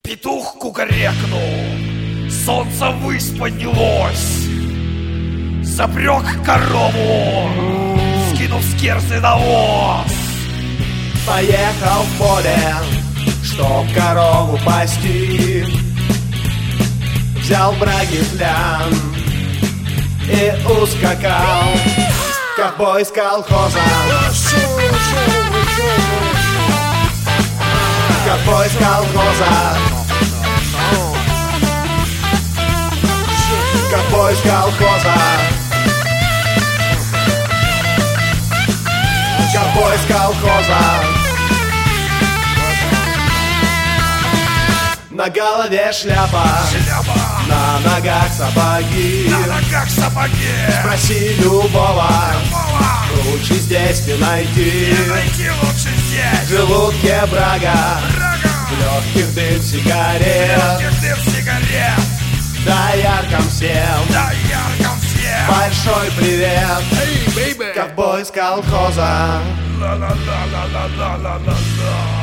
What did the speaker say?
Петух кукарекнул, солнце ввысь поднялось, запрёг корову, скинув с керсы навоз. Поехал в поле, чтоб корову пасти, взял браги флян и ускакал. Ковбой с колхоза, ковбой с колхоза, ковбой с колхоза, ковбой с колхоза. На голове шляпа, на ногах сапоги, Спроси любого, лучше здесь не найти. В желудке брага, в легких дым сигарет. Дояркам всем большой привет. Ковбой с колхоза.